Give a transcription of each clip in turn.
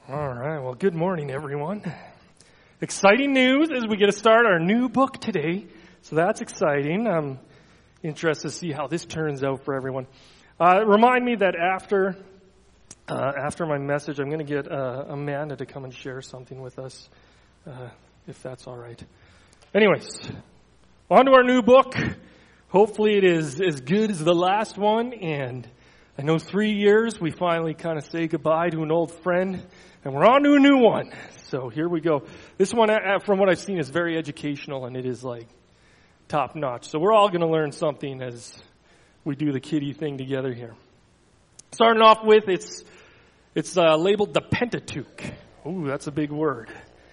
All right, well, good morning, everyone. Exciting news as we get to start our new book today. So that's exciting. I'm interested to see how this turns out for everyone. Remind me that after my message, I'm going to get Amanda to come and share something with us, if that's all right. Anyways, on to our new book. Hopefully it is as good as the last one, and I know 3 years we finally kind of say goodbye to an old friend, and we're on to a new one. So here we go. This one, from what I've seen, is very educational, and it is like top notch. So we're all going to learn something as we do the kiddie thing together here. Starting off with, it's labeled the Pentateuch. Ooh, that's a big word.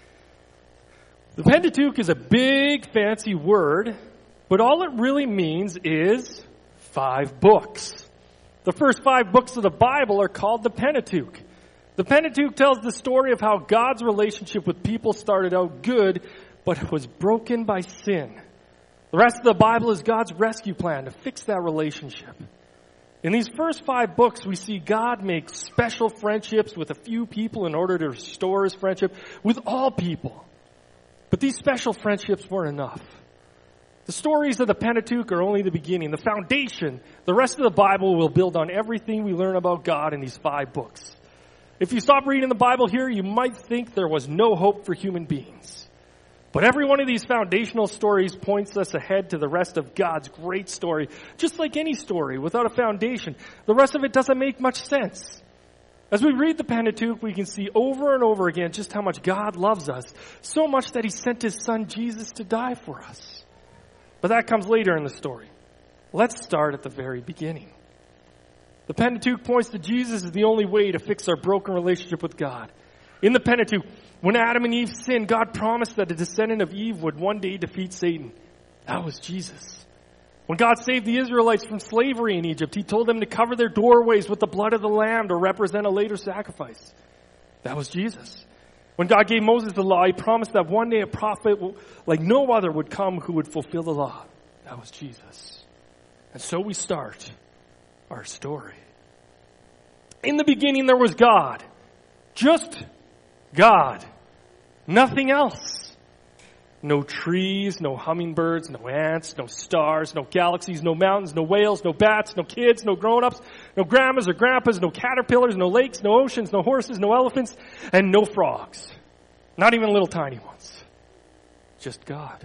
The Pentateuch is a big, fancy word, but all it really means is 5 books. The first 5 books of the Bible are called the Pentateuch. The Pentateuch tells the story of how God's relationship with people started out good, but was broken by sin. The rest of the Bible is God's rescue plan to fix that relationship. In these first 5 books, we see God make special friendships with a few people in order to restore his friendship with all people. But these special friendships weren't enough. The stories of the Pentateuch are only the beginning, the foundation. The rest of the Bible will build on everything we learn about God in these 5 books. If you stop reading the Bible here, you might think there was no hope for human beings. But every one of these foundational stories points us ahead to the rest of God's great story. Just like any story, without a foundation, the rest of it doesn't make much sense. As we read the Pentateuch, we can see over and over again just how much God loves us, so much that he sent his son Jesus to die for us. But that comes later in the story. Let's start at the very beginning. The Pentateuch points to Jesus as the only way to fix our broken relationship with God. In the Pentateuch, when Adam and Eve sinned, God promised that a descendant of Eve would one day defeat Satan. That was Jesus. When God saved the Israelites from slavery in Egypt, he told them to cover their doorways with the blood of the lamb to represent a later sacrifice. That was Jesus. When God gave Moses the law, he promised that one day a prophet like no other would come who would fulfill the law. That was Jesus. And so we start our story. In the beginning there was God. Just God. Nothing else. No trees, no hummingbirds, no ants, no stars, no galaxies, no mountains, no whales, no bats, no kids, no grown-ups, no grandmas or grandpas, no caterpillars, no lakes, no oceans, no horses, no elephants, and no frogs. Not even little tiny ones. Just God.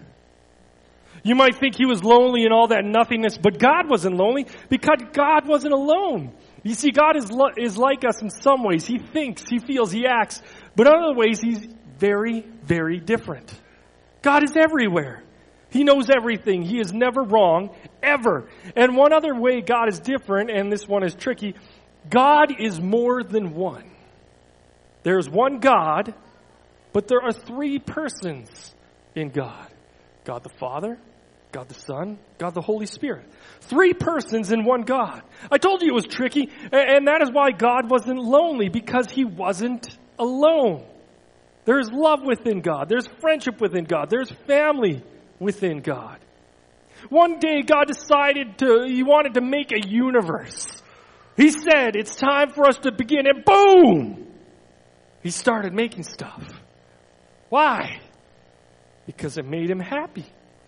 You might think he was lonely in all that nothingness, but God wasn't lonely because God wasn't alone. You see, God is like us in some ways. He thinks, he feels, he acts, but in other ways he's very, very different. God is everywhere. He knows everything. He is never wrong, ever. And one other way God is different, and this one is tricky, God is more than one. There's one God, but there are 3 persons in God. God the Father, God the Son, God the Holy Spirit. 3 persons in one God. I told you it was tricky, and that is why God wasn't lonely, because he wasn't alone. There's love within God. There's friendship within God. There's family within God. One day God decided he wanted to make a universe. He said, it's time for us to begin, and boom! He started making stuff. Why? Because it made him happy.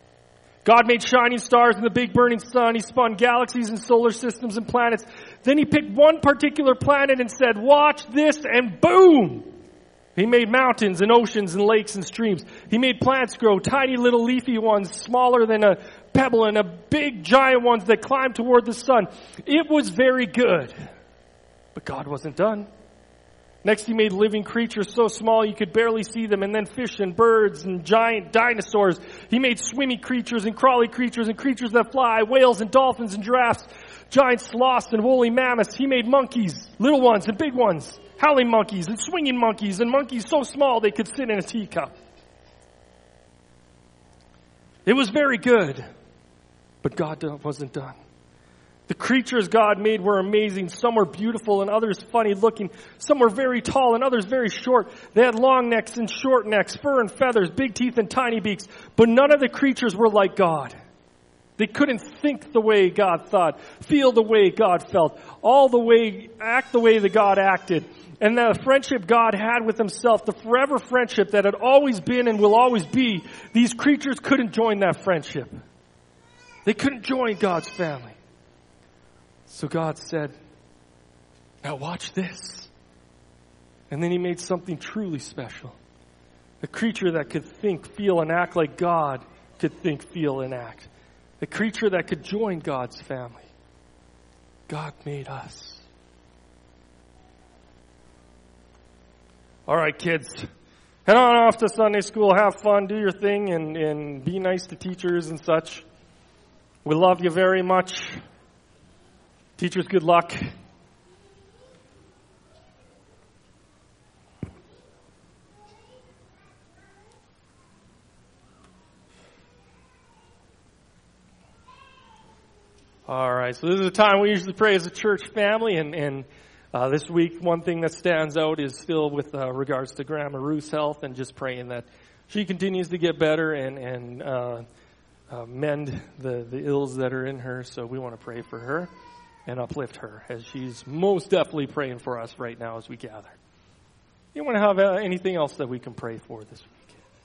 God made shining stars and the big burning sun. He spun galaxies and solar systems and planets. Then he picked one particular planet and said, watch this, and boom! He made mountains and oceans and lakes and streams. He made plants grow, tiny little leafy ones, smaller than a pebble, and a big giant ones that climbed toward the sun. It was very good. But God wasn't done. Next, he made living creatures so small you could barely see them, and then fish and birds and giant dinosaurs. He made swimmy creatures and crawly creatures and creatures that fly, whales and dolphins and giraffes, giant sloths and woolly mammoths. He made monkeys, little ones and big ones, howling monkeys and swinging monkeys, and monkeys so small they could sit in a teacup. It was very good, but God wasn't done. The creatures God made were amazing. Some were beautiful and others funny looking. Some were very tall and others very short. They had long necks and short necks, fur and feathers, big teeth and tiny beaks. But none of the creatures were like God. They couldn't think the way God thought, feel the way God felt, act the way that God acted. And the friendship God had with himself, the forever friendship that had always been and will always be, these creatures couldn't join that friendship. They couldn't join God's family. So God said, now watch this. And then he made something truly special. A creature that could think, feel, and act like God could think, feel, and act. A creature that could join God's family. God made us. All right, kids. Head on off to Sunday school. Have fun. Do your thing. And be nice to teachers and such. We love you very much. Teachers, good luck. All right, so this is a time we usually pray as a church family, and this week one thing that stands out is still with regards to Grandma Ruth's health, and just praying that she continues to get better and mend the ills that are in her. So we want to pray for her and uplift her, as she's most definitely praying for us right now as we gather. You want to have anything else that we can pray for this week?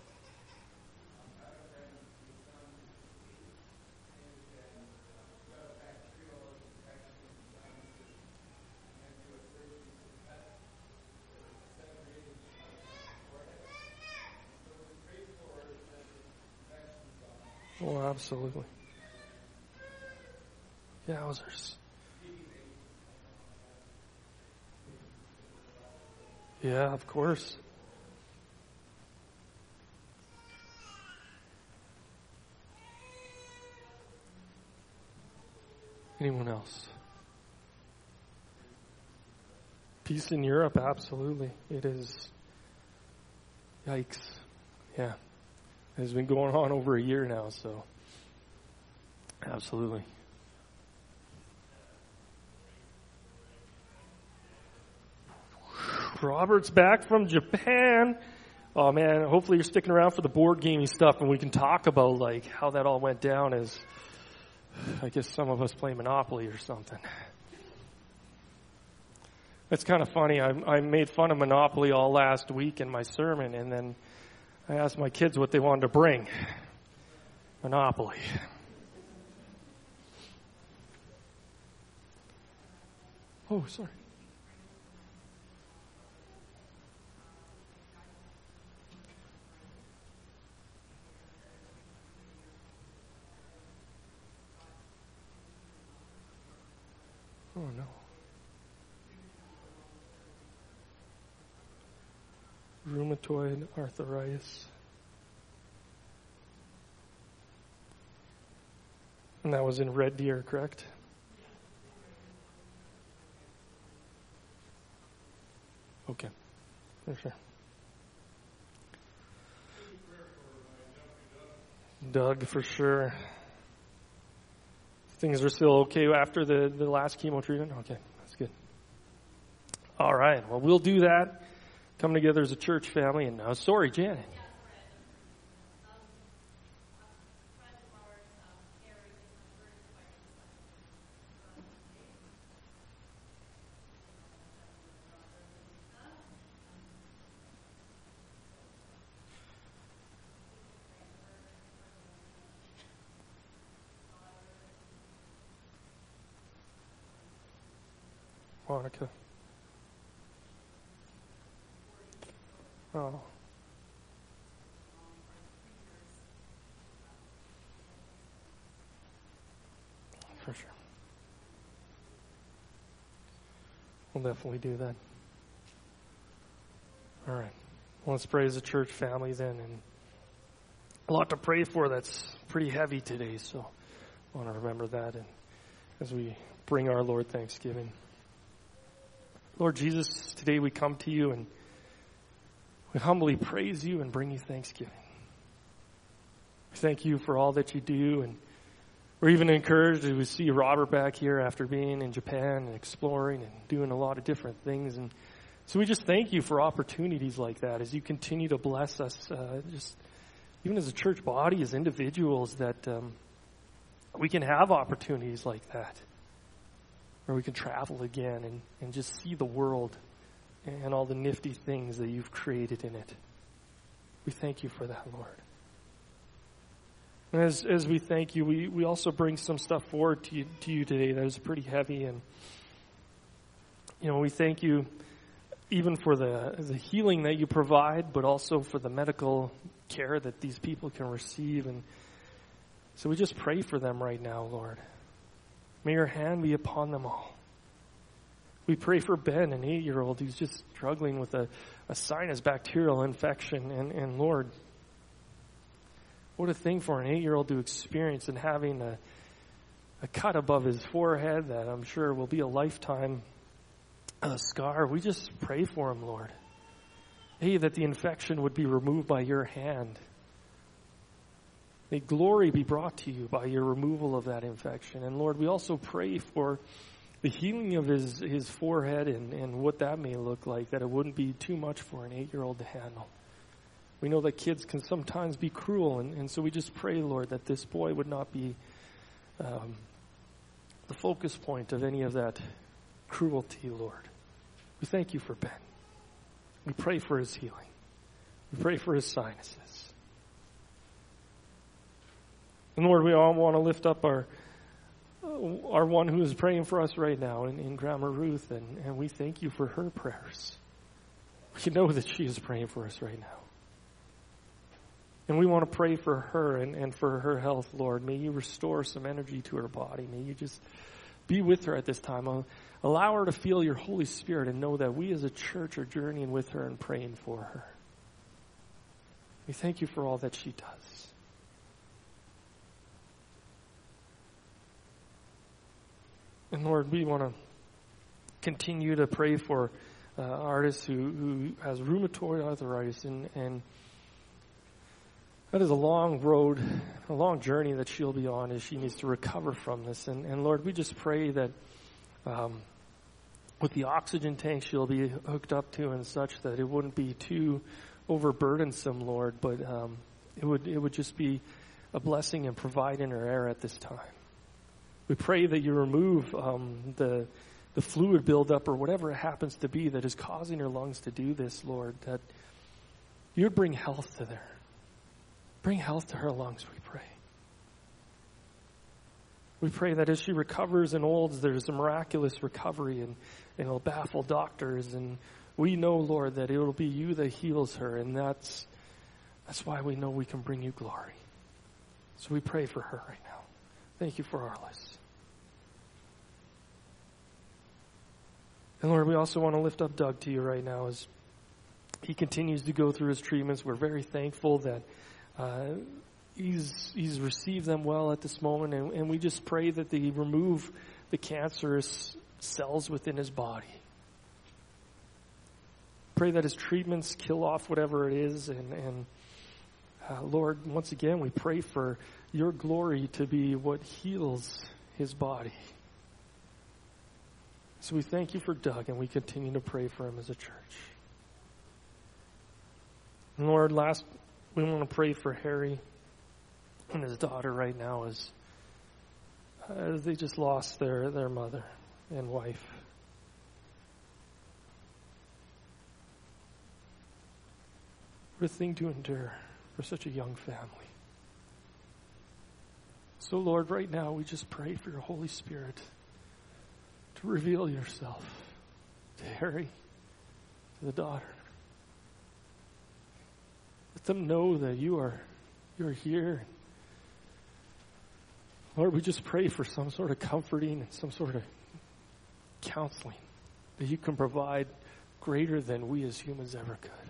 Oh, absolutely. Yowzers. Yeah, of course. Anyone else? Peace in Europe, absolutely. It is. Yikes. Yeah. It has been going on over a year now, so absolutely. Robert's back from Japan. Oh man, hopefully you're sticking around for the board gaming stuff and we can talk about like how that all went down, as I guess some of us play Monopoly or something. It's kind of funny. I made fun of Monopoly all last week in my sermon, and then I asked my kids what they wanted to bring. Monopoly. Oh, sorry. Oh, no. Rheumatoid arthritis. And that was in Red Deer, correct? Okay, for sure. Doug, for sure. Things are still okay after the last chemo treatment? Okay, that's good. All right, well, we'll do that. Come together as a church family. And sorry, Janet. Monica. Oh. For sure. We'll definitely do that. All right. Well, let's pray as a church family then. And a lot to pray for that's pretty heavy today, so I want to remember that and as we bring our Lord thanksgiving. Lord Jesus, today we come to you and we humbly praise you and bring you thanksgiving. We thank you for all that you do, and we're even encouraged as we see Robert back here after being in Japan and exploring and doing a lot of different things. And so we just thank you for opportunities like that as you continue to bless us, just even as a church body, as individuals, that we can have opportunities like that, where we can travel again and just see the world and all the nifty things that you've created in it. We thank you for that, Lord. And as we thank you, we also bring some stuff forward to you today that is pretty heavy. And, we thank you even for the healing that you provide, but also for the medical care that these people can receive. And so we just pray for them right now, Lord. May your hand be upon them all. We pray for Ben, an 8-year-old who's just struggling with a sinus bacterial infection. And Lord, what a thing for an 8-year-old to experience, and having a cut above his forehead that I'm sure will be a lifetime scar. We just pray for him, Lord. That the infection would be removed by your hand. May glory be brought to you by your removal of that infection. And Lord, we also pray for the healing of his forehead and what that may look like, that it wouldn't be too much for an 8-year-old to handle. We know that kids can sometimes be cruel, and so we just pray, Lord, that this boy would not be the focus point of any of that cruelty, Lord. We thank you for Ben. We pray for his healing. We pray for his sinuses. And Lord, we all want to lift up our one who is praying for us right now in Grandma Ruth, and we thank you for her prayers. We know that she is praying for us right now. And we want to pray for her and for her health, Lord. May you restore some energy to her body. May you just be with her at this time. Allow her to feel your Holy Spirit and know that we as a church are journeying with her and praying for her. We thank you for all that she does. And Lord, we want to continue to pray for artists who has rheumatoid arthritis, and that is a long road, a long journey that she'll be on as she needs to recover from this. And Lord, we just pray that with the oxygen tank she'll be hooked up to and such, that it wouldn't be too overburdensome, Lord, but it would just be a blessing and provide in her air at this time. We pray that you remove the fluid buildup or whatever it happens to be that is causing her lungs to do this, Lord, that you would bring health to there. Bring health to her lungs, we pray. We pray that as she recovers and olds, there's a miraculous recovery and it'll baffle doctors. And we know, Lord, that it'll be you that heals her, and that's why we know we can bring you glory. So we pray for her right now. Thank you for Arliss. And Lord, we also want to lift up Doug to you right now as he continues to go through his treatments. We're very thankful that he's received them well at this moment, and we just pray that they remove the cancerous cells within his body. Pray that his treatments kill off whatever it is, and Lord, once again, we pray for your glory to be what heals his body. So we thank you for Doug, and we continue to pray for him as a church. And Lord, last, we want to pray for Harry and his daughter right now as they just lost their mother and wife. What a thing to endure for such a young family. So Lord, right now we just pray for your Holy Spirit to reveal yourself to Harry, to the daughter. Let them know that you're here. Lord, we just pray for some sort of comforting and some sort of counseling that you can provide greater than we as humans ever could.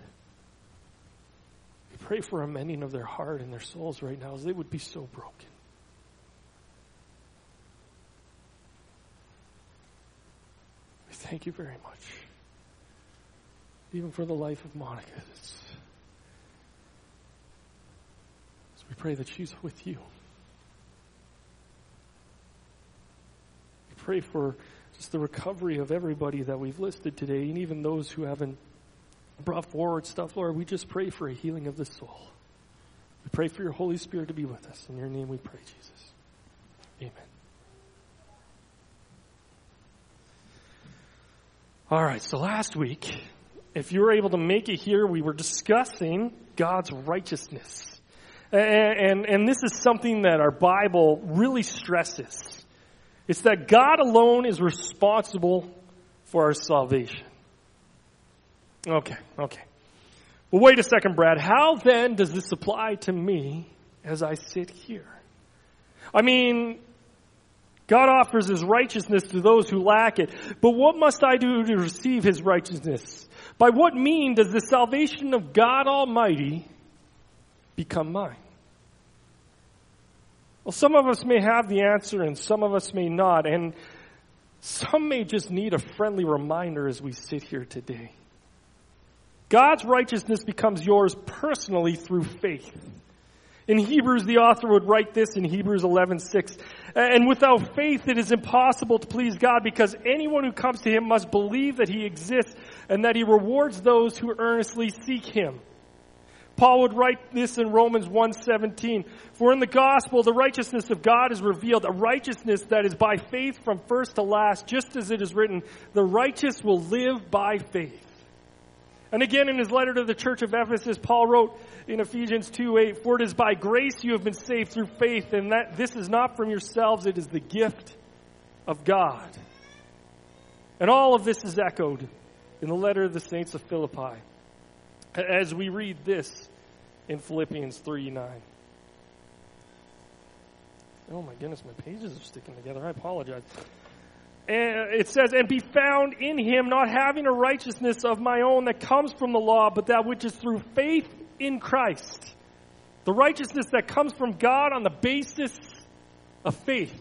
We pray for a mending of their heart and their souls right now as they would be so broken. We thank you very much. Even for the life of Monica. So we pray that she's with you. We pray for just the recovery of everybody that we've listed today, and even those who haven't brought forward stuff. Lord, we just pray for a healing of the soul. We pray for your Holy Spirit to be with us. In your name we pray, Jesus. Amen. All right, so last week, if you were able to make it here, we were discussing God's righteousness. And this is something that our Bible really stresses. It's that God alone is responsible for our salvation. Okay. Well, wait a second, Brad. How then does this apply to me as I sit here? I mean, God offers His righteousness to those who lack it. But what must I do to receive His righteousness? By what means does the salvation of God Almighty become mine? Well, some of us may have the answer and some of us may not. And some may just need a friendly reminder as we sit here today. God's righteousness becomes yours personally through faith. In Hebrews, the author would write this in Hebrews 11:6. And without faith, it is impossible to please God because anyone who comes to Him must believe that He exists and that He rewards those who earnestly seek Him. Paul would write this in Romans 1:17. For in the gospel, the righteousness of God is revealed, a righteousness that is by faith from first to last, just as it is written, the righteous will live by faith. And again, in his letter to the church of Ephesus, Paul wrote in Ephesians 2:8, for it is by grace you have been saved through faith, and that this is not from yourselves, it is the gift of God. And all of this is echoed in the letter of the saints of Philippi, as we read this in Philippians 3:9. Oh my goodness, my pages are sticking together. I apologize. And it says, and be found in Him, not having a righteousness of my own that comes from the law, but that which is through faith in Christ. The righteousness that comes from God on the basis of faith.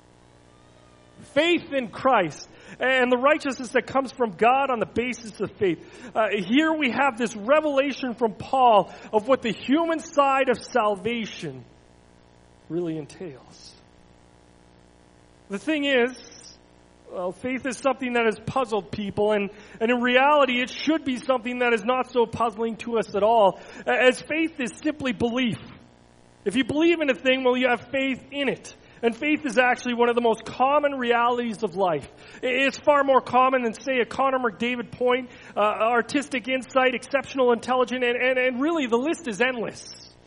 Faith in Christ. And the righteousness that comes from God on the basis of faith. Here we have this revelation from Paul of what the human side of salvation really entails. The thing is, well, faith is something that has puzzled people, and in reality, it should be something that is not so puzzling to us at all, as faith is simply belief. If you believe in a thing, well, you have faith in it. And faith is actually one of the most common realities of life. It's far more common than, say, a Connor McDavid point, artistic insight, exceptional intelligence, and really the list is endless.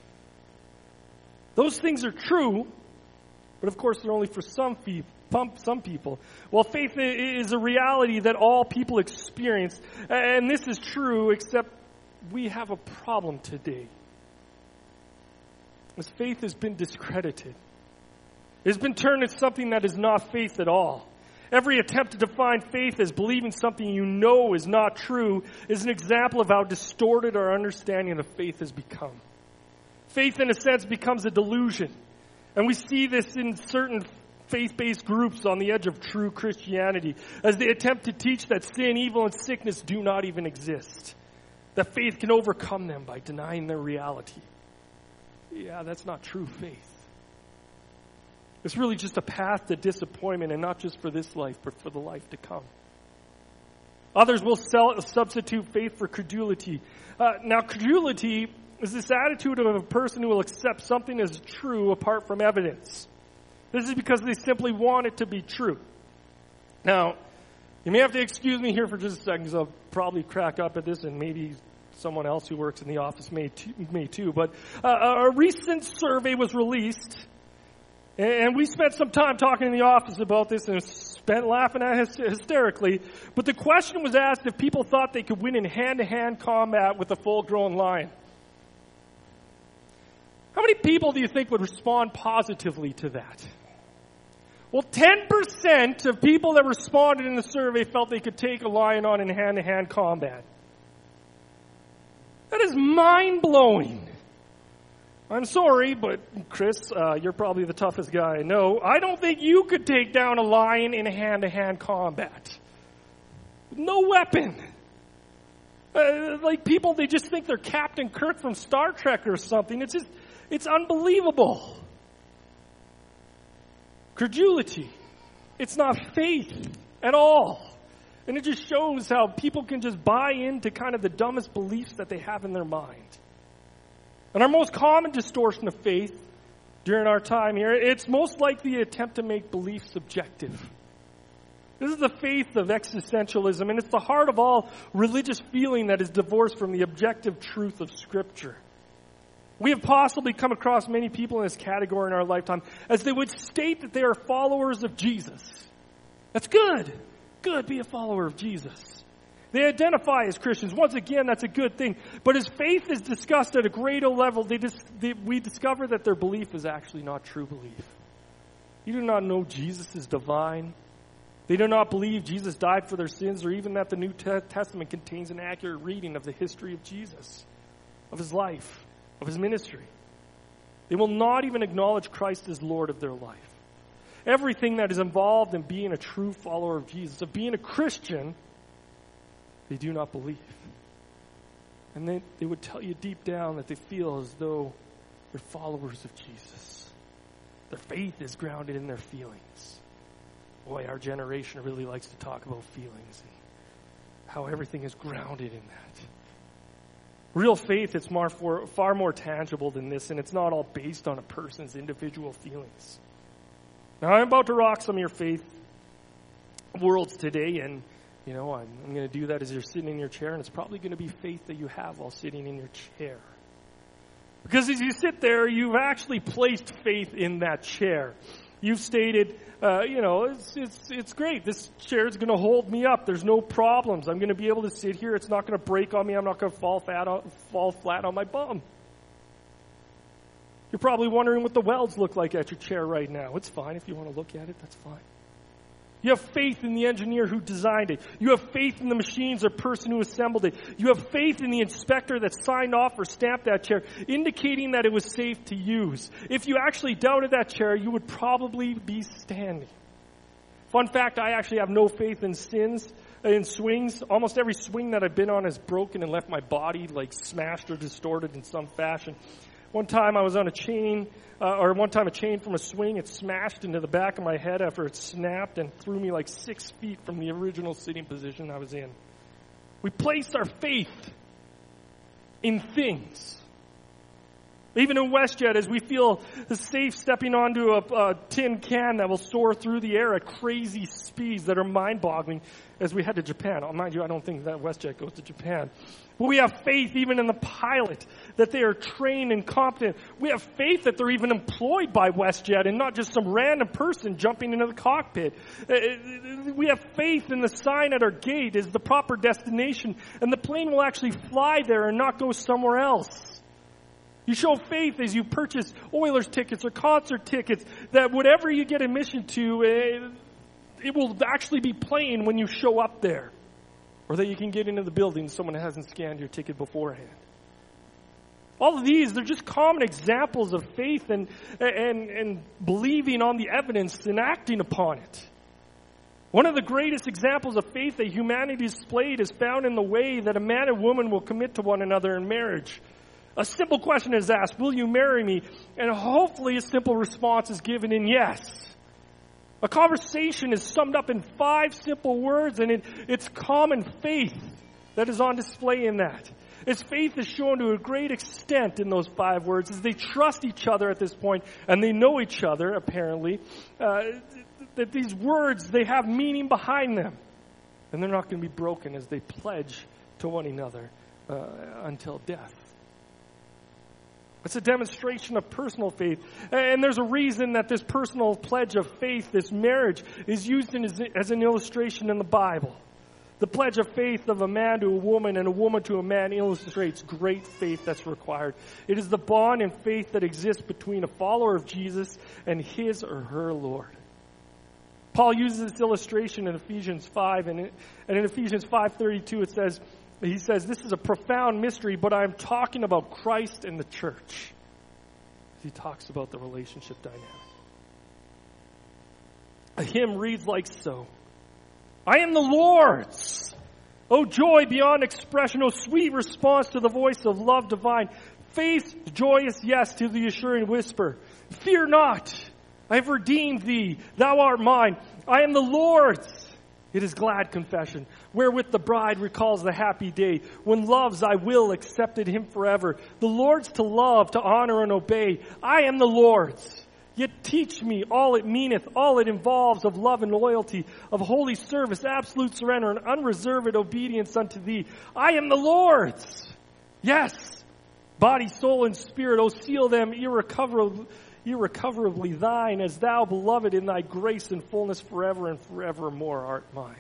Those things are true, but of course they're only for some people. Well, faith is a reality that all people experience, and this is true, except we have a problem today. As faith has been discredited. It's been turned into something that is not faith at all. Every attempt to define faith as believing something you know is not true is an example of how distorted our understanding of faith has become. Faith, in a sense, becomes a delusion. And we see this in certain faith-based groups on the edge of true Christianity as they attempt to teach that sin, evil, and sickness do not even exist. That faith can overcome them by denying their reality. Yeah, that's not true faith. It's really just a path to disappointment, and not just for this life, but for the life to come. Others will substitute faith for credulity. Now, credulity is this attitude of a person who will accept something as true apart from evidence. This is because they simply want it to be true. Now, you may have to excuse me here for just a second, because I'll probably crack up at this, and maybe someone else who works in the office may too. But a recent survey was released, and we spent some time talking in the office about this and spent laughing at it hysterically. But the question was asked if people thought they could win in hand-to-hand combat with a full-grown lion. How many people do you think would respond positively to that? Well, 10% of people that responded in the survey felt they could take a lion on in hand-to-hand combat. That is mind-blowing. I'm sorry, but Chris, you're probably the toughest guy I know. I don't think you could take down a lion in a hand-to-hand combat. No weapon. Like people, they just think they're Captain Kirk from Star Trek or something. It's unbelievable. Credulity. It's not faith at all. And it just shows how people can just buy into kind of the dumbest beliefs that they have in their mind. And our most common distortion of faith during our time here. It's most like the attempt to make belief subjective. This is the faith of existentialism, and it's the heart of all religious feeling that is divorced from the objective truth of Scripture. We have possibly come across many people in this category in our lifetime as they would state that they are followers of Jesus. That's good. Good, be a follower of Jesus. They identify as Christians. Once again, that's a good thing. But as faith is discussed at a greater level, we discover that their belief is actually not true belief. You do not know Jesus is divine. They do not believe Jesus died for their sins, or even that the New Testament contains an accurate reading of the history of Jesus, of his life, of his ministry. They will not even acknowledge Christ as Lord of their life. Everything that is involved in being a true follower of Jesus, of being a Christian, they do not believe. And they would tell you deep down that they feel as though they're followers of Jesus. Their faith is grounded in their feelings. Boy, our generation really likes to talk about feelings and how everything is grounded in that. Real faith is far more tangible than this, and it's not all based on a person's individual feelings. Now, I'm about to rock some of your faith worlds today, and I'm going to do that as you're sitting in your chair, and it's probably going to be faith that you have while sitting in your chair. Because as you sit there, you've actually placed faith in that chair. You've stated, it's great. This chair is going to hold me up. There's no problems. I'm going to be able to sit here. It's not going to break on me. I'm not going to fall flat on my bum. You're probably wondering what the welds look like at your chair right now. It's fine if you want to look at it. That's fine. You have faith in the engineer who designed it. You have faith in the machines or person who assembled it. You have faith in the inspector that signed off or stamped that chair, indicating that it was safe to use. If you actually doubted that chair, you would probably be standing. Fun fact, I actually have no faith in swings. Almost every swing that I've been on has broken and left my body smashed or distorted in some fashion. One time I was on a chain from a swing, it smashed into the back of my head after it snapped and threw me 6 feet from the original sitting position I was in. We placed our faith in things. Even in WestJet, as we feel safe stepping onto a tin can that will soar through the air at crazy speeds that are mind-boggling as we head to Japan. Mind you, I don't think that WestJet goes to Japan. But we have faith even in the pilot, that they are trained and competent. We have faith that they're even employed by WestJet and not just some random person jumping into the cockpit. We have faith in the sign at our gate is the proper destination, and the plane will actually fly there and not go somewhere else. You show faith as you purchase Oilers tickets or concert tickets that whatever you get admission to, it will actually be playing when you show up there. Or that you can get into the building and someone hasn't scanned your ticket beforehand. All of these, they're just common examples of faith and believing on the evidence and acting upon it. One of the greatest examples of faith that humanity displayed is found in the way that a man and woman will commit to one another in marriage. A simple question is asked, will you marry me? And hopefully a simple response is given in yes. A conversation is summed up in 5 simple words, and it's common faith that is on display in that. Its faith is shown to a great extent in those 5 words as they trust each other at this point, and they know each other, apparently, that these words, they have meaning behind them. And they're not going to be broken as they pledge to one another until death. It's a demonstration of personal faith. And there's a reason that this personal pledge of faith, this marriage, is used as an illustration in the Bible. The pledge of faith of a man to a woman and a woman to a man illustrates great faith that's required. It is the bond and faith that exists between a follower of Jesus and his or her Lord. Paul uses this illustration in Ephesians 5, and in Ephesians 5:32 he says, this is a profound mystery, but I'm talking about Christ and the church. He talks about the relationship dynamic. A hymn reads like so. I am the Lord's. Oh, joy beyond expression. Oh, sweet response to the voice of love divine. Faith's joyous yes to the assuring whisper. Fear not. I have redeemed thee. Thou art mine. I am the Lord's. It is glad confession, wherewith the bride recalls the happy day, when love's I will accepted him forever. The Lord's to love, to honor, and obey. I am the Lord's. Yet teach me all it meaneth, all it involves of love and loyalty, of holy service, absolute surrender, and unreserved obedience unto thee. I am the Lord's. Yes, body, soul, and spirit, O seal them irrecoverably thine, as thou, beloved, in thy grace and fullness forever and forevermore art mine.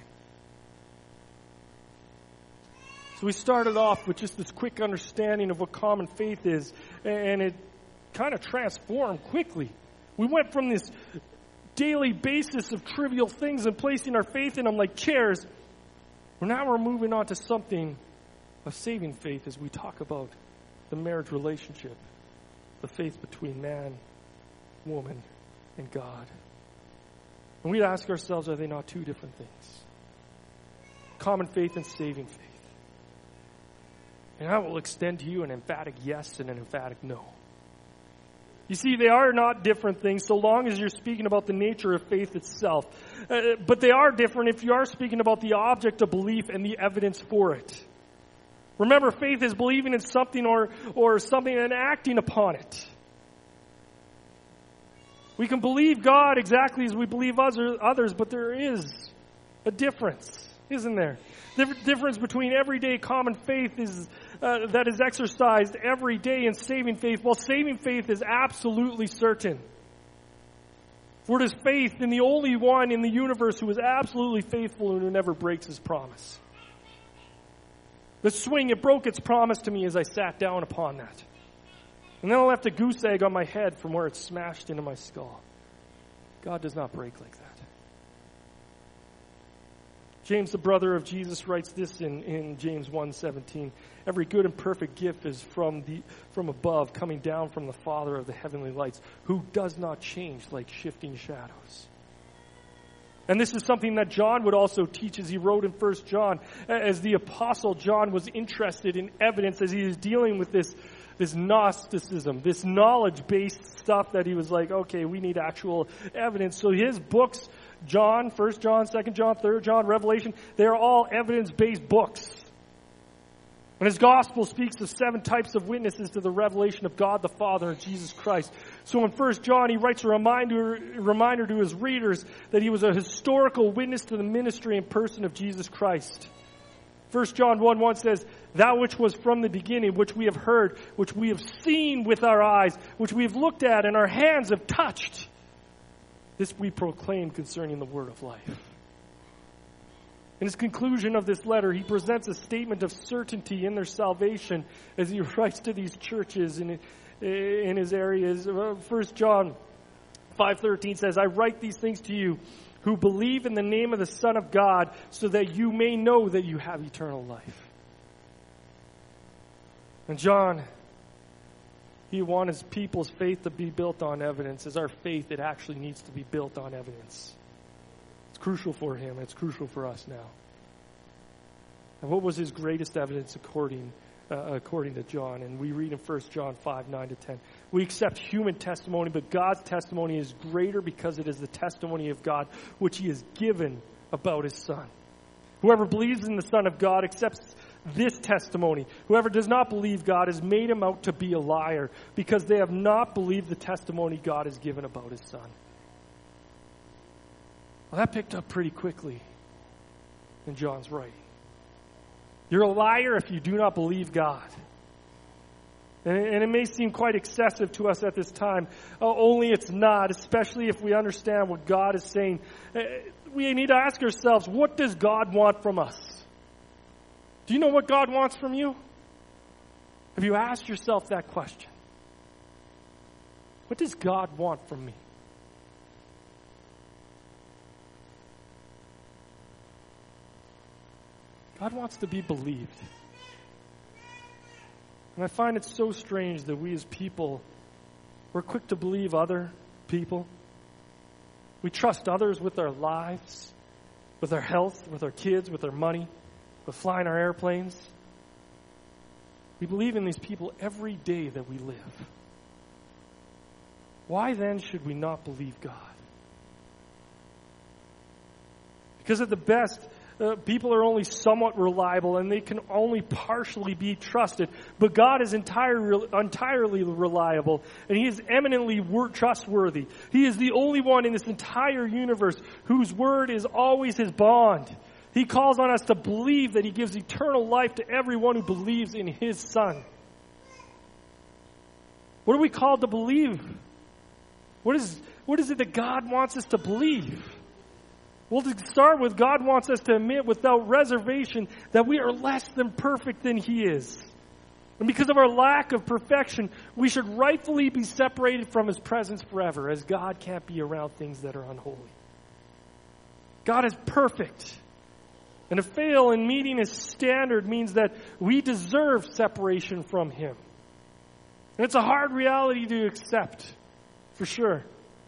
So we started off with just this quick understanding of what common faith is, and it kind of transformed quickly. We went from this daily basis of trivial things and placing our faith in them like chairs, well, now we're moving on to something of saving faith as we talk about the marriage relationship, the faith between man, woman, and God. And we ask ourselves, are they not two different things? Common faith and saving faith. And I will extend to you an emphatic yes and an emphatic no. You see, they are not different things so long as you're speaking about the nature of faith itself. But they are different if you are speaking about the object of belief and the evidence for it. Remember, faith is believing in something or something and acting upon it. We can believe God exactly as we believe others, but there is a difference, isn't there? The difference between everyday common faith is that is exercised every day in saving faith, while saving faith is absolutely certain. For it is faith in the only one in the universe who is absolutely faithful and who never breaks his promise. The swing, it broke its promise to me as I sat down upon that. And then I left a goose egg on my head from where it smashed into my skull. God does not break like that. James, the brother of Jesus, writes this in James 1:17. Every good and perfect gift is from above, coming down from the Father of the heavenly lights, who does not change like shifting shadows. And this is something that John would also teach as he wrote in 1 John. As the Apostle John was interested in evidence as he was dealing with this Gnosticism, this knowledge-based stuff that he was like, okay, we need actual evidence. So his books, John, 1 John, 2 John, 3 John, Revelation, they're all evidence-based books. And his gospel speaks of 7 types of witnesses to the revelation of God the Father and Jesus Christ. So in 1 John, he writes a reminder to his readers that he was a historical witness to the ministry and person of Jesus Christ. 1 John 1:1 says, that which was from the beginning, which we have heard, which we have seen with our eyes, which we have looked at and our hands have touched, this we proclaim concerning the word of life. In his conclusion of this letter, he presents a statement of certainty in their salvation as he writes to these churches in his areas. 1 John 5:13 says, I write these things to you who believe in the name of the Son of God, so that you may know that you have eternal life. And John, he wanted his people's faith to be built on evidence. As our faith, it actually needs to be built on evidence. It's crucial for him. It's crucial for us now. And what was his greatest evidence according to John? And we read in 1 John 5:9-10. We accept human testimony, but God's testimony is greater because it is the testimony of God, which he has given about his Son. Whoever believes in the Son of God accepts this testimony. Whoever does not believe God has made him out to be a liar, because they have not believed the testimony God has given about his Son. Well, that picked up pretty quickly in John's writing. You're a liar if you do not believe God. And it may seem quite excessive to us at this time. Only it's not, especially if we understand what God is saying. We need to ask ourselves, what does God want from us? Do you know what God wants from you? Have you asked yourself that question? What does God want from me? God wants to be believed. And I find it so strange that we as people, we're quick to believe other people. We trust others with our lives, with our health, with our kids, with our money, with flying our airplanes. We believe in these people every day that we live. Why then should we not believe God? Because at the best, people are only somewhat reliable and they can only partially be trusted. But God is entirely reliable, and He is eminently trustworthy. He is the only one in this entire universe whose word is always His bond. He calls on us to believe that He gives eternal life to everyone who believes in His Son. What are we called to believe? What is it that God wants us to believe? Well, to start with, God wants us to admit without reservation that we are less than perfect than He is. And because of our lack of perfection, we should rightfully be separated from His presence forever, as God can't be around things that are unholy. God is perfect. And to fail in meeting His standard means that we deserve separation from Him. And it's a hard reality to accept, for sure.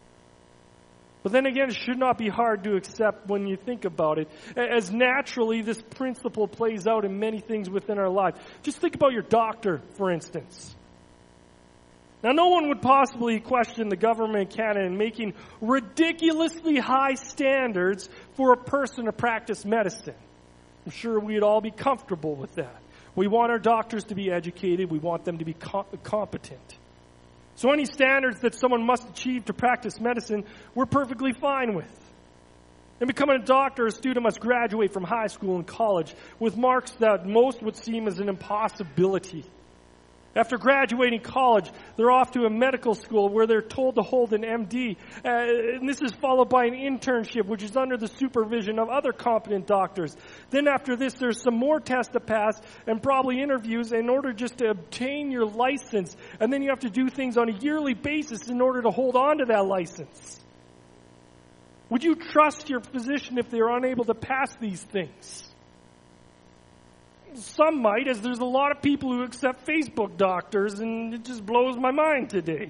But then again, it should not be hard to accept when you think about it, as naturally this principle plays out in many things within our life. Just think about your doctor, for instance. Now, no one would possibly question the government in Canada in making ridiculously high standards for a person to practice medicine. I'm sure we'd all be comfortable with that. We want our doctors to be educated. We want them to be competent. So any standards that someone must achieve to practice medicine, we're perfectly fine with. And becoming a doctor, a student must graduate from high school and college with marks that most would seem as an impossibility. After graduating college, they're off to a medical school where they're told to hold an MD. And this is followed by an internship, which is under the supervision of other competent doctors. Then after this, there's some more tests to pass and probably interviews in order just to obtain your license. And then you have to do things on a yearly basis in order to hold on to that license. Would you trust your physician if they're unable to pass these things? Some might, as there's a lot of people who accept Facebook doctors, and it just blows my mind today.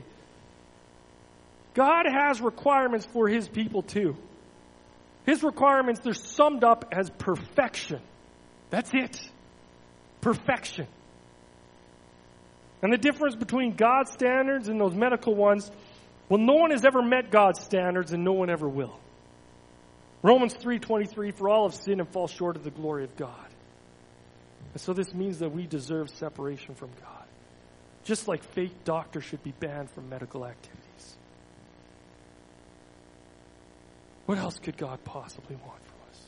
God has requirements for His people too. His requirements, they're summed up as perfection. That's it. Perfection. And the difference between God's standards and those medical ones, well, no one has ever met God's standards and no one ever will. Romans 3:23, for all have sinned and fall short of the glory of God. And so this means that we deserve separation from God. Just like fake doctors should be banned from medical activities. What else could God possibly want from us?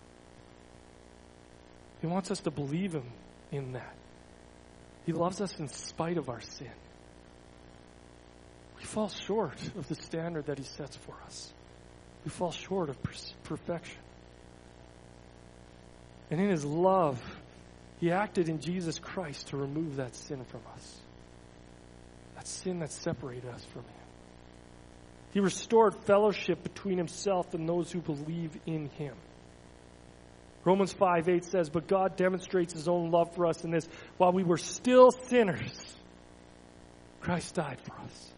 He wants us to believe Him in that. He loves us in spite of our sin. We fall short of the standard that He sets for us. We fall short of perfection. And in His love, He acted in Jesus Christ to remove that sin from us. That sin that separated us from Him. He restored fellowship between Himself and those who believe in Him. Romans 5:8 says, but God demonstrates His own love for us in this. While we were still sinners, Christ died for us.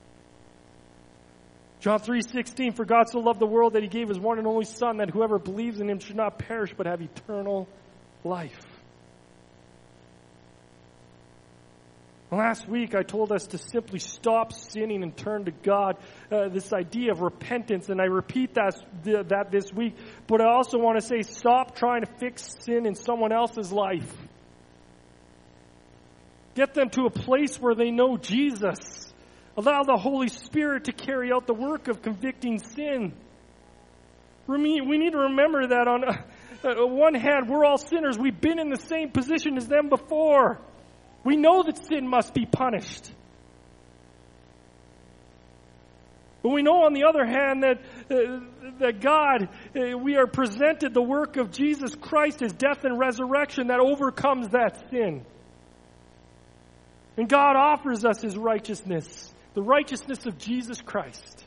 John 3:16, for God so loved the world that He gave His one and only Son, that whoever believes in Him should not perish but have eternal life. Last week, I told us to simply stop sinning and turn to God. This idea of repentance, and I repeat that this week. But I also want to say, stop trying to fix sin in someone else's life. Get them to a place where they know Jesus. Allow the Holy Spirit to carry out the work of convicting sin. We need to remember that on one hand, we're all sinners. We've been in the same position as them before. We know that sin must be punished. But we know on the other hand that God, we are presented the work of Jesus Christ, His death and resurrection that overcomes that sin. And God offers us His righteousness, the righteousness of Jesus Christ.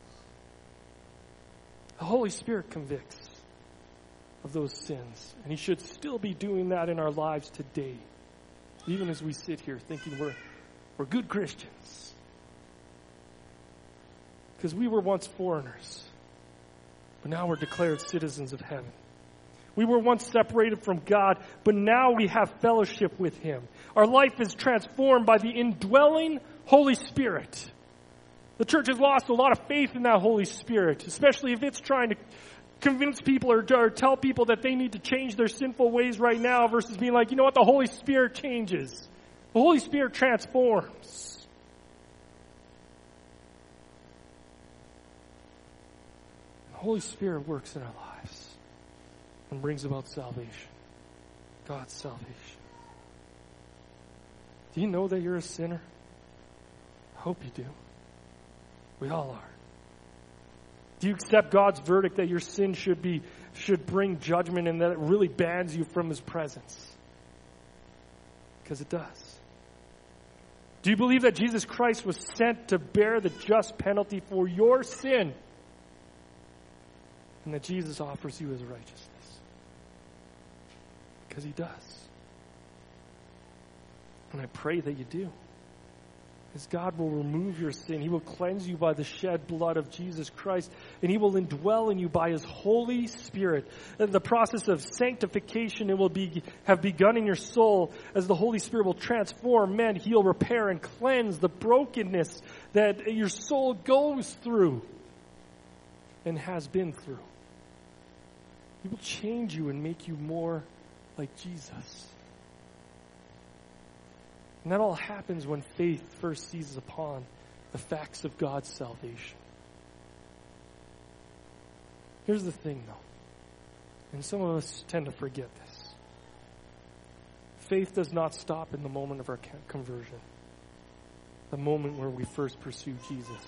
The Holy Spirit convicts of those sins, and He should still be doing that in our lives today. Even as we sit here thinking we're good Christians. Because we were once foreigners, but now we're declared citizens of heaven. We were once separated from God, but now we have fellowship with Him. Our life is transformed by the indwelling Holy Spirit. The church has lost a lot of faith in that Holy Spirit, especially if it's trying convince people or tell people that they need to change their sinful ways right now versus being like, you know what, the Holy Spirit changes. The Holy Spirit transforms. The Holy Spirit works in our lives and brings about salvation. God's salvation. Do you know that you're a sinner? I hope you do. We all are. Do you accept God's verdict that your sin should bring judgment and that it really bans you from His presence? Because it does. Do you believe that Jesus Christ was sent to bear the just penalty for your sin? And that Jesus offers you His righteousness? Because He does. And I pray that you do. Because God will remove your sin. He will cleanse you by the shed blood of Jesus Christ. And He will indwell in you by His Holy Spirit. And the process of sanctification have begun in your soul as the Holy Spirit will transform, mend, heal, repair, and cleanse the brokenness that your soul goes through and has been through. He will change you and make you more like Jesus. And that all happens when faith first seizes upon the facts of God's salvation. Here's the thing, though, and some of us tend to forget this. Faith does not stop in the moment of our conversion, the moment where we first pursue Jesus.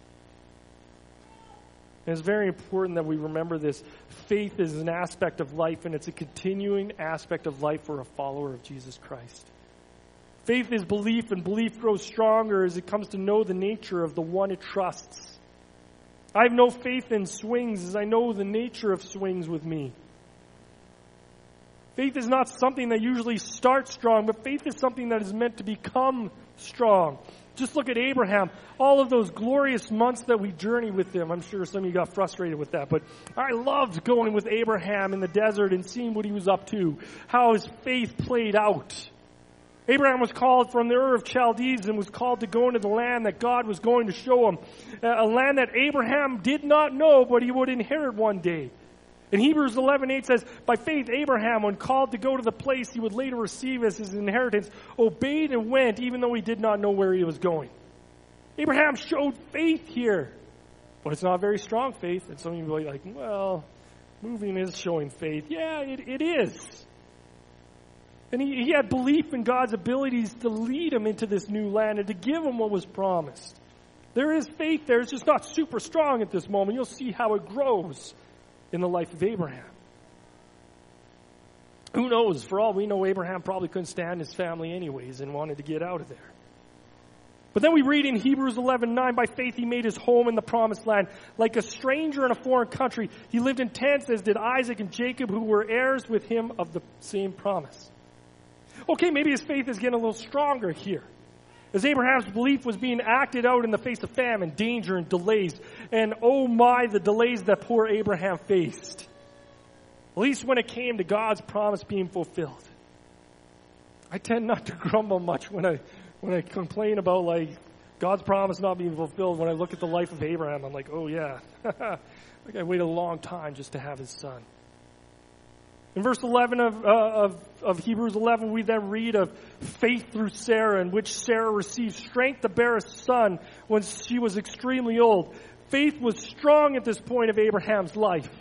And it's very important that we remember this. Faith is an aspect of life, and it's a continuing aspect of life for a follower of Jesus Christ. Faith is belief, and belief grows stronger as it comes to know the nature of the one it trusts. I have no faith in swings as I know the nature of swings with me. Faith is not something that usually starts strong, but faith is something that is meant to become strong. Just look at Abraham. All of those glorious months that we journeyed with him. I'm sure some of you got frustrated with that, but I loved going with Abraham in the desert and seeing what he was up to, how his faith played out. Abraham was called from the Ur of Chaldees and was called to go into the land that God was going to show him. A land that Abraham did not know, but he would inherit one day. In Hebrews 11:8 says, by faith Abraham, when called to go to the place he would later receive as his inheritance, obeyed and went even though he did not know where he was going. Abraham showed faith here. But it's not very strong faith. And some of you will be like, well, moving is showing faith. Yeah, it is. And he had belief in God's abilities to lead him into this new land and to give him what was promised. There is faith there. It's just not super strong at this moment. You'll see how it grows in the life of Abraham. Who knows? For all we know, Abraham probably couldn't stand his family anyways and wanted to get out of there. But then we read in Hebrews 11:9, by faith he made his home in the promised land. Like a stranger in a foreign country, he lived in tents as did Isaac and Jacob, who were heirs with him of the same promise. Okay, maybe his faith is getting a little stronger here. As Abraham's belief was being acted out in the face of famine, danger, and delays. And oh my, the delays that poor Abraham faced. At least when it came to God's promise being fulfilled. I tend not to grumble much when I complain about like God's promise not being fulfilled. When I look at the life of Abraham, I'm like, oh yeah. Like I waited a long time just to have his son. In verse 11 of Hebrews 11, we then read of faith through Sarah, in which Sarah received strength to bear a son when she was extremely old. Faith was strong at this point of Abraham's life.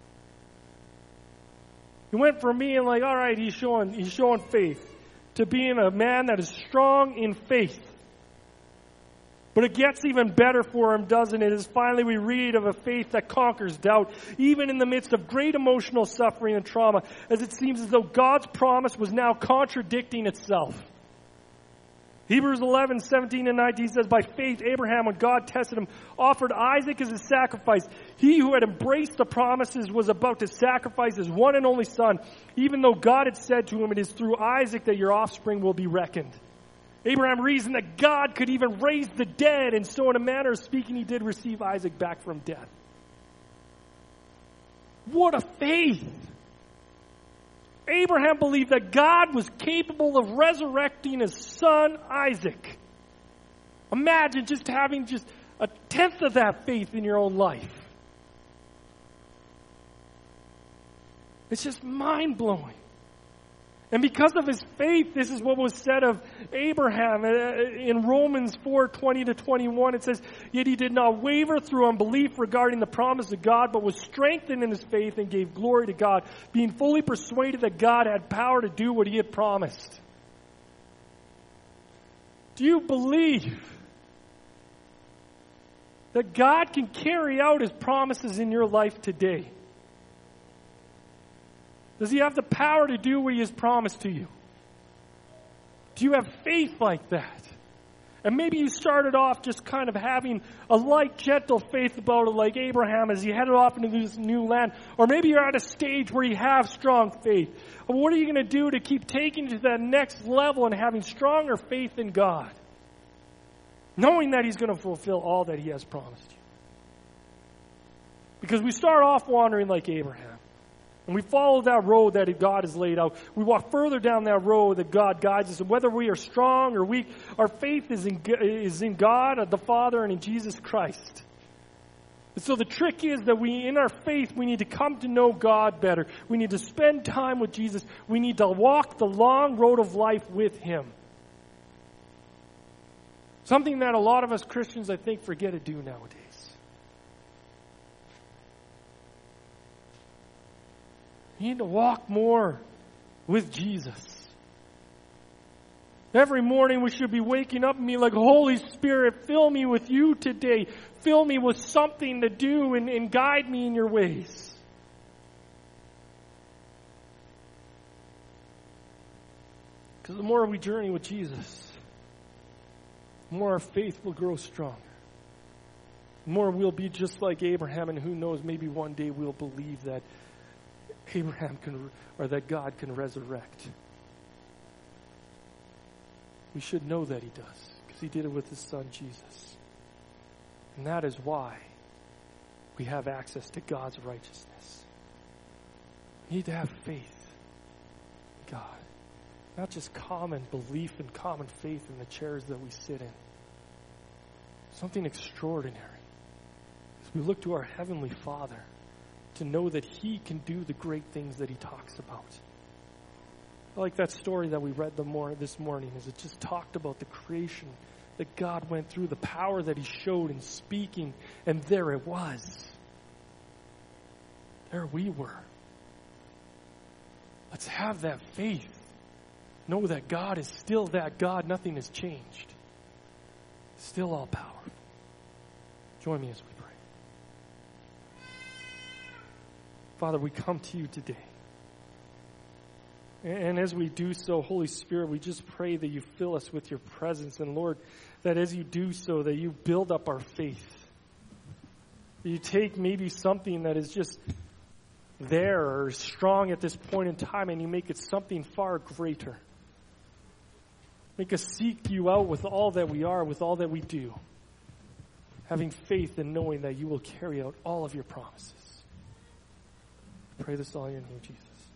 He went from being like, all right, he's showing faith, to being a man that is strong in faith. But it gets even better for him, doesn't it? As finally we read of a faith that conquers doubt, even in the midst of great emotional suffering and trauma, as it seems as though God's promise was now contradicting itself. Hebrews 11:17-19 says, by faith Abraham, when God tested him, offered Isaac as a sacrifice. He who had embraced the promises was about to sacrifice his one and only son, even though God had said to him, it is through Isaac that your offspring will be reckoned. Abraham reasoned that God could even raise the dead, and so in a manner of speaking, he did receive Isaac back from death. What a faith! Abraham believed that God was capable of resurrecting his son Isaac. Imagine just having just a tenth of that faith in your own life. It's just mind-blowing. And because of his faith, this is what was said of Abraham. In Romans 4:20-21, it says, "Yet he did not waver through unbelief regarding the promise of God, but was strengthened in his faith and gave glory to God, being fully persuaded that God had power to do what he had promised." Do you believe that God can carry out his promises in your life today? Does he have the power to do what he has promised to you? Do you have faith like that? And maybe you started off just kind of having a light, gentle faith about it like Abraham as he headed off into this new land. Or maybe you're at a stage where you have strong faith. Well, what are you going to do to keep taking to that next level and having stronger faith in God? Knowing that he's going to fulfill all that he has promised you. Because we start off wandering like Abraham. And we follow that road that God has laid out. We walk further down that road that God guides us. And whether we are strong or weak, our faith is in God, the Father, and in Jesus Christ. And so the trick is that in our faith, we need to come to know God better. We need to spend time with Jesus. We need to walk the long road of life with him. Something that a lot of us Christians, I think, forget to do nowadays. You need to walk more with Jesus. Every morning we should be waking up and be like, "Holy Spirit, fill me with you today. Fill me with something to do and guide me in your ways." Because the more we journey with Jesus, the more our faith will grow stronger. The more we'll be just like Abraham, and who knows, maybe one day we'll believe that Abraham can, or that God can resurrect. We should know that he does, because he did it with his son Jesus. And that is why we have access to God's righteousness. We need to have faith in God. Not just common belief and common faith in the chairs that we sit in. Something extraordinary. As we look to our Heavenly Father, to know that he can do the great things that he talks about. I like that story that we read this morning, as it just talked about the creation that God went through, the power that he showed in speaking, and there it was. There we were. Let's have that faith. Know that God is still that God. Nothing has changed. Still all powerful. Join me as we pray. Father, we come to you today. And as we do so, Holy Spirit, we just pray that you fill us with your presence. And Lord, that as you do so, that you build up our faith. That you take maybe something that is just there or strong at this point in time, and you make it something far greater. Make us seek you out with all that we are, with all that we do. Having faith and knowing that you will carry out all of your promises. I pray this all in your name, Jesus.